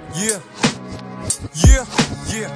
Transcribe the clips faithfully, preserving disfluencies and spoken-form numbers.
Yeah, yeah, yeah.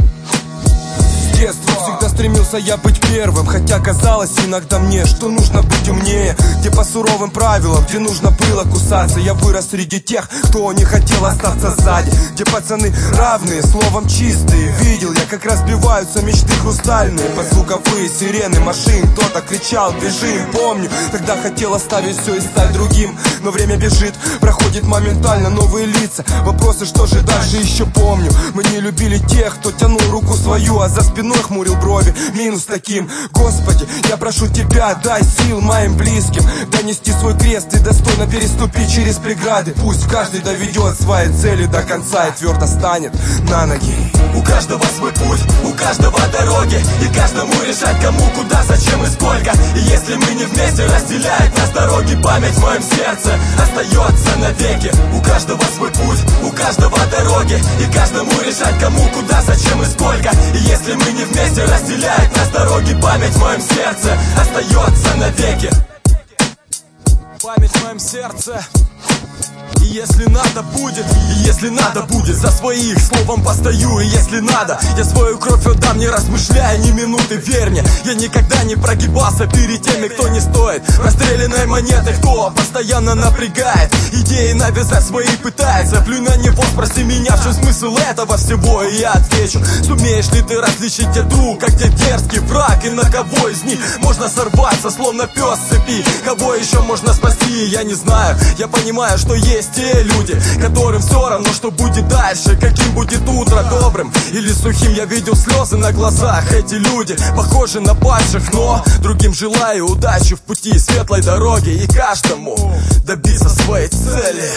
С детства всегда стремился я быть первым, хотя казалось иногда мне, что нужно быть умнее. Где по суровым правилам, где нужно было кусаться. Я вырос среди тех, кто не хотел остаться сзади. Где пацаны равные, словом чистые. Видел я, как разбиваются мечты хрустальные. Под звуковые сирены машин кто-то кричал: бежим. Помню, тогда хотел оставить все и стать другим. Но время бежит, проходит моментально, новые лица. Вопросы, что же дальше, еще помню. Мы не любили тех, кто тянул руку свою, а за спиной хмурил брови, минус таким. Господи, я прошу тебя, дай сил моим близким донести свой крест и достойно переступить через преграды. Пусть каждый доведет свои цели до конца и твердо станет на ноги. У каждого свой путь, у каждого дороги, и каждому решать, кому, куда, зачем и сколько. И если мы не вместе, разделяет нас дороги. Память в моем сердце остается навеки. У каждого свой путь, у каждого дороги, и каждому решать, кому, куда, зачем и сколько. И если мы не вместе, разделяет нас дороги. Память в моем сердце остается навеки. Память в моем сердце. И если надо будет, и если надо будет, за своих словом постою. И если надо, я свою кровь отдам, не размышляя ни минуты, верь мне. Я никогда не прогибался перед теми, кто не стоит расстрелянной монеты, кто постоянно напрягает идеи навязать свои пытается. Плюй на него, спроси меня, в чем смысл этого всего, и я отвечу: сумеешь ли ты различить, где друг, а где дерзкий враг, и на кого из них можно сорваться, словно пес с цепи. Кого еще можно спасти, я не знаю. Я понимаю, что есть те люди, которым все равно, что будет дальше, каким будет утро, добрым или сухим. Я видел слезы на глазах, эти люди похожи на падших, но другим желаю удачи в пути, светлой дороги, и каждому добиться своей цели.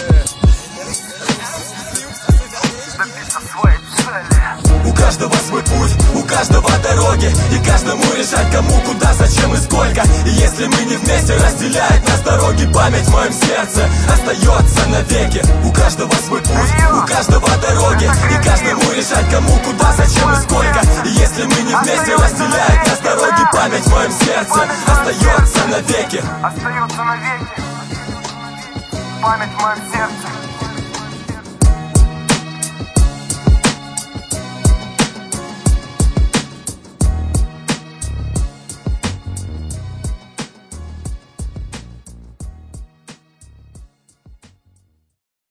У каждого свой путь, у каждого дороги, и каждому решать, кому, куда, зачем и сколько. И если мы не вместе, разделяет нас дороги. Память в моем сердце остается навеки. У каждого свой путь, у каждого дороги, и каждому решать, кому, куда, зачем и сколько. И если мы не вместе, разделяет нас дороги. Память в моем сердце остается навеки. Остается навеки. Память в моем сердце.